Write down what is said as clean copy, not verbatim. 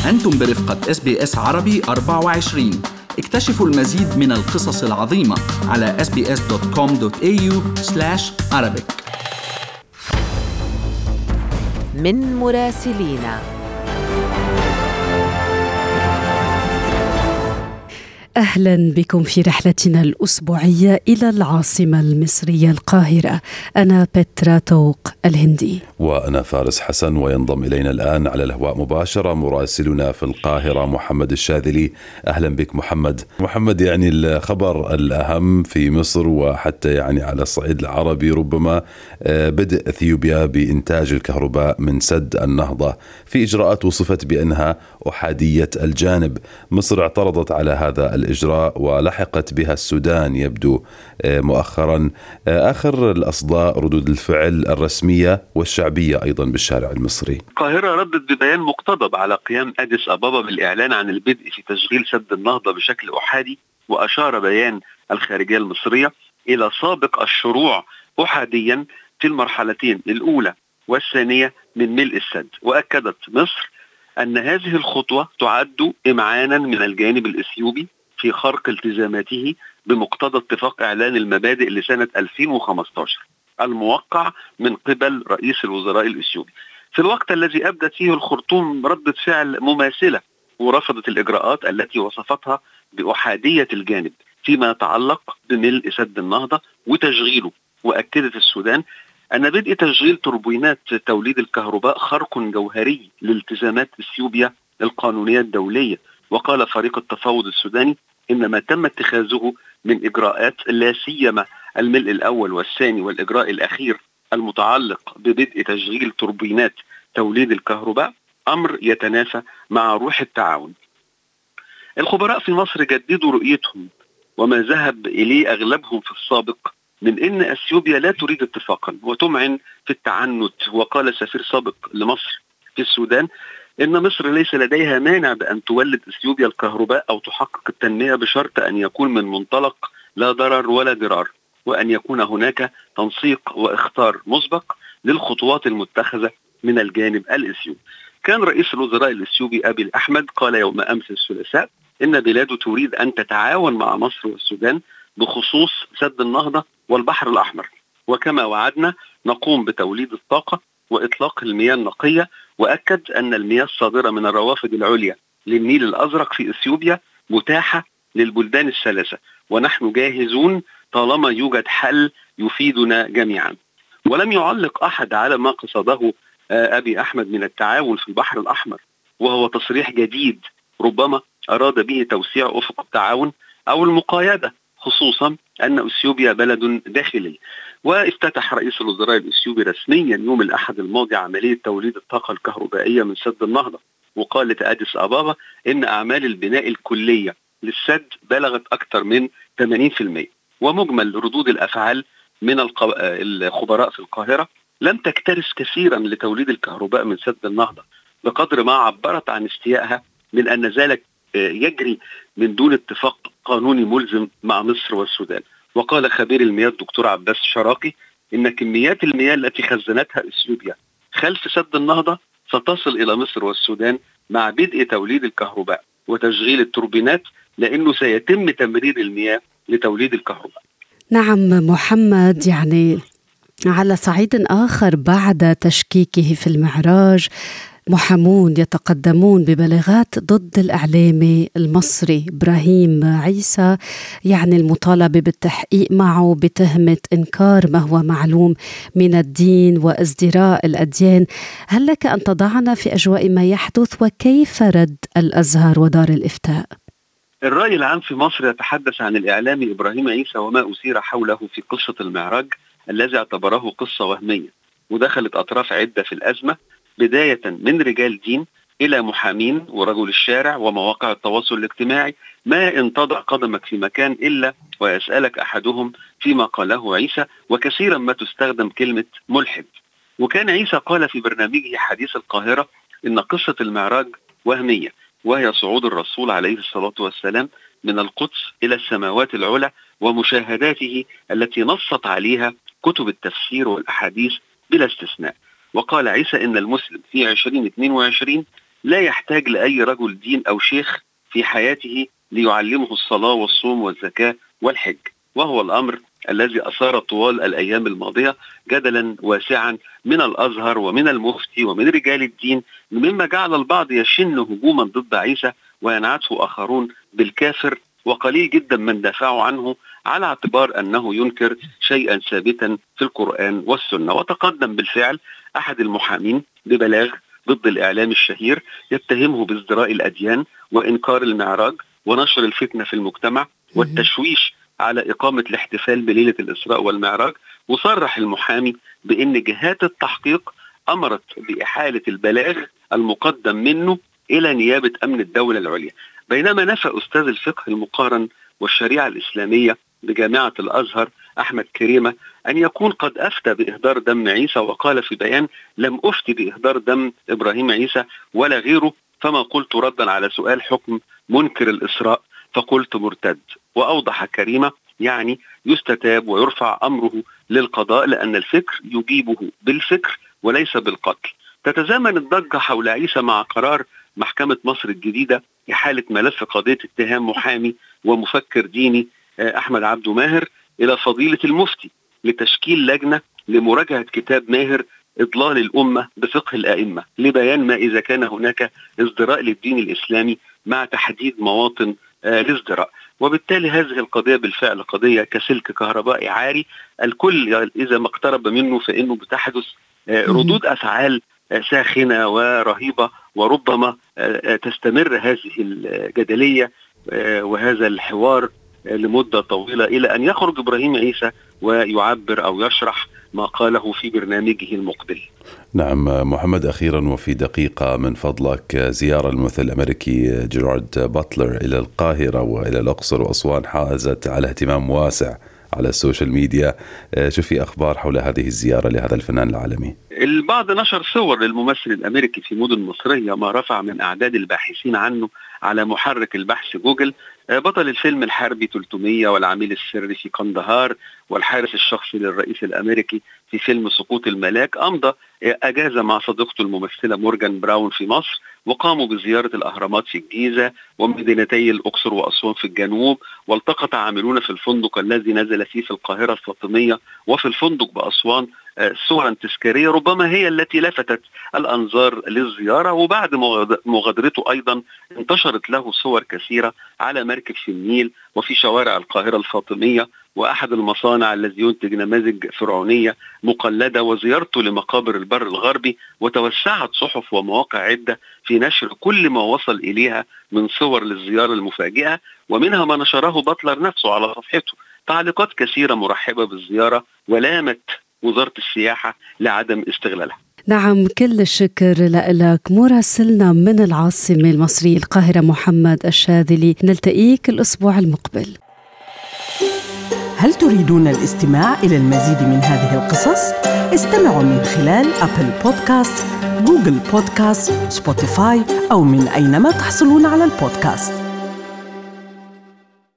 أنتم برفقة SBS عربي 24. اكتشفوا المزيد من القصص العظيمة على sbs.com.au/arabic. من مراسلينا. أهلا بكم في رحلتنا الأسبوعية إلى العاصمة المصرية القاهرة. أنا بترا توق الهندي، وأنا فارس حسن، وينضم إلينا الآن على الهواء مباشرة مراسلنا في القاهرة محمد الشاذلي. أهلا بك محمد. يعني الخبر الأهم في مصر وحتى يعني على الصعيد العربي ربما بدء إثيوبيا بإنتاج الكهرباء من سد النهضة في إجراءات وصفت بأنها أحادية الجانب. مصر اعترضت على هذا الإجراء ولحقت بها السودان يبدو مؤخرا. آخر الأصداء ردود الفعل الرسمية والشعبية أيضا بالشارع المصري. القاهرة ردت ببيان مقتضب على قيام أديس أبابا بالإعلان عن البدء في تشغيل سد النهضة بشكل أحادي، وأشار بيان الخارجية المصرية إلى سابق الشروع أحاديا في المرحلتين الأولى والثانية من ملء السد. وأكدت مصر أن هذه الخطوة تعد إمعانا من الجانب الإثيوبي في خرق التزاماته بمقتضى اتفاق إعلان المبادئ لسنة 2015 الموقع من قبل رئيس الوزراء الإثيوبي، في الوقت الذي أبدت فيه الخرطوم ردة فعل مماثلة ورفضت الإجراءات التي وصفتها بأحادية الجانب فيما يتعلق بملء سد النهضة وتشغيله. وأكدت السودان أن بدء تشغيل توربينات توليد الكهرباء خرق جوهري لالتزامات إثيوبيا القانونية الدولية. وقال فريق التفاوض السوداني إن ما تم اتخاذه من إجراءات لا سيما الملء الأول والثاني والإجراء الأخير المتعلق ببدء تشغيل توربينات توليد الكهرباء أمر يتنافى مع روح التعاون. الخبراء في مصر جددوا رؤيتهم وما ذهب إليه أغلبهم في السابق من إن أثيوبيا لا تريد اتفاقا وتمعن في التعنت. وقال سفير سابق لمصر في السودان إن مصر ليس لديها مانع بأن تولد إثيوبيا الكهرباء أو تحقق التنمية بشرط أن يكون من منطلق لا ضرر ولا ضرار، وأن يكون هناك تنسيق واختار مسبق للخطوات المتخذة من الجانب الإثيوبي. كان رئيس الوزراء الإثيوبي أبي أحمد قال يوم أمس الثلاثاء إن بلاده تريد أن تتعاون مع مصر والسودان بخصوص سد النهضة والبحر الأحمر، وكما وعدنا نقوم بتوليد الطاقة وإطلاق المياه النقية. وأكد أن المياه الصادرة من الروافد العليا للنيل الأزرق في إثيوبيا متاحة للبلدان الثلاثة، ونحن جاهزون طالما يوجد حل يفيدنا جميعا. ولم يعلق أحد على ما قصده أبي أحمد من التعاون في البحر الأحمر، وهو تصريح جديد ربما أراد به توسيع أفق التعاون أو المقايدة، خصوصا أن أثيوبيا بلد داخلي. وافتتح رئيس الوزراء الإثيوبي رسميا يوم الأحد الماضي عملية توليد الطاقة الكهربائية من سد النهضة. وقالت أديس أبابا إن أعمال البناء الكلية للسد بلغت أكثر من 80%. ومجمل ردود الأفعال من الخبراء في القاهرة لم تكترث كثيرا لتوليد الكهرباء من سد النهضة، بقدر ما عبرت عن استيائها من أن ذلك يجري من دون اتفاق قانوني ملزم مع مصر والسودان. وقال خبير المياه الدكتور عباس شراقي إن كميات المياه التي خزنتها إثيوبيا خلف سد النهضة ستصل إلى مصر والسودان مع بدء توليد الكهرباء وتشغيل التوربينات، لأنه سيتم تمرير المياه لتوليد الكهرباء. نعم محمد، يعني على صعيد آخر بعد تشكيكه في المعراج محامون يتقدمون ببلاغات ضد الإعلامي المصري إبراهيم عيسى، يعني المطالبة بالتحقيق معه بتهمة إنكار ما هو معلوم من الدين وازدراء الأديان. هل لك أن تضعنا في أجواء ما يحدث وكيف رد الأزهر ودار الإفتاء؟ الرأي العام في مصر يتحدث عن الإعلامي إبراهيم عيسى وما أثير حوله في قصة المعراج الذي اعتبره قصة وهمية، ودخلت أطراف عدة في الأزمة، بداية من رجال دين إلى محامين ورجل الشارع ومواقع التواصل الاجتماعي. ما إن تضع قدمك في مكان إلا ويسألك أحدهم فيما قاله عيسى، وكثيرا ما تستخدم كلمة ملحد. وكان عيسى قال في برنامجه حديث القاهرة إن قصة المعراج وهمية، وهي صعود الرسول عليه الصلاة والسلام من القدس إلى السماوات العلى ومشاهداته التي نصت عليها كتب التفسير والأحاديث بلا استثناء. وقال عيسى إن المسلم في 2022 لا يحتاج لأي رجل دين أو شيخ في حياته ليعلمه الصلاة والصوم والزكاة والحج، وهو الأمر الذي أثار طوال الأيام الماضية جدلا واسعا من الأزهر ومن المفتي ومن رجال الدين، مما جعل البعض يشن هجوما ضد عيسى وينعته آخرون بالكافر، وقليل جدا من دافعوا عنه على اعتبار أنه ينكر شيئا ثابتا في القرآن والسنة. وتقدم بالفعل أحد المحامين ببلاغ ضد الإعلام الشهير يتهمه بازدراء الأديان وإنكار المعراج ونشر الفتنة في المجتمع والتشويش على إقامة الاحتفال بليلة الإسراء والمعراج. وصرح المحامي بأن جهات التحقيق أمرت بإحالة البلاغ المقدم منه إلى نيابة أمن الدولة العليا، بينما نفى أستاذ الفقه المقارن والشريعة الإسلامية بجامعة الأزهر أحمد كريمة أن يكون قد أفتى بإهدار دم عيسى، وقال في بيان: لم أفتي بإهدار دم إبراهيم عيسى ولا غيره، فما قلت ردا على سؤال حكم منكر الإسراء فقلت مرتد. وأوضح كريمة يعني يستتاب ويرفع أمره للقضاء لأن الفكر يجيبه بالفكر وليس بالقتل. تتزامن الضجة حول عيسى مع قرار محكمة مصر الجديدة إحالة ملف قضية اتهام محامي ومفكر ديني أحمد عبده ماهر إلى فضيلة المفتي لتشكيل لجنة لمراجعة كتاب ماهر إضلال الأمة بفقه الأئمة لبيان ما إذا كان هناك ازدراء للدين الإسلامي مع تحديد مواطن الازدراء. وبالتالي هذه القضية بالفعل قضية كسلك كهربائي عاري، الكل إذا ما اقترب منه فإنه بتحدث ردود أفعال ساخنة ورهيبة، وربما تستمر هذه الجدلية وهذا الحوار لمدة طويلة إلى أن يخرج إبراهيم عيسى ويعبر أو يشرح ما قاله في برنامجه المقبل. نعم محمد، أخيرا وفي دقيقة من فضلك، زيارة الممثل الأمريكي جيرارد باتلر إلى القاهرة وإلى الأقصر وأسوان حازت على اهتمام واسع على السوشيال ميديا، شو في أخبار حول هذه الزيارة لهذا الفنان العالمي؟ البعض نشر صور للممثل الأمريكي في مدن مصرية، ما رفع من أعداد الباحثين عنه على محرك البحث جوجل. بطل الفيلم الحربي 300 والعميل السري في قندهار والحارس الشخصي للرئيس الأمريكي في فيلم سقوط الملاك أمضى أجازة مع صديقته الممثلة مورغان براون في مصر، وقاموا بزيارة الأهرامات في الجيزة ومدينتي الأقصر وأسوان في الجنوب، والتقط عاملون في الفندق الذي نزل فيه في القاهرة الفاطمية وفي الفندق بأسوان صورا تذكارية ربما هي التي لفتت الأنظار للزيارة. وبعد مغادرته أيضا انتشرت له صور كثيرة على مركب في النيل وفي شوارع القاهرة الفاطمية وأحد المصانع الذي ينتج نماذج فرعونية مقلدة، وزيارته لمقابر البر الغربي. وتوسعت صحف ومواقع عدة في نشر كل ما وصل إليها من صور للزيارة المفاجئة، ومنها ما نشره باتلر نفسه على صفحته. تعليقات كثيرة مرحبة بالزيارة ولامت وزارة السياحة لعدم استغلالها. نعم، كل الشكر لك مراسلنا من العاصمة المصرية القاهرة محمد الشاذلي. نلتقيك الأسبوع المقبل. هل تريدون الاستماع إلى المزيد من هذه القصص؟ استمعوا من خلال أبل بودكاست، جوجل بودكاست، سبوتيفاي أو من أينما تحصلون على البودكاست.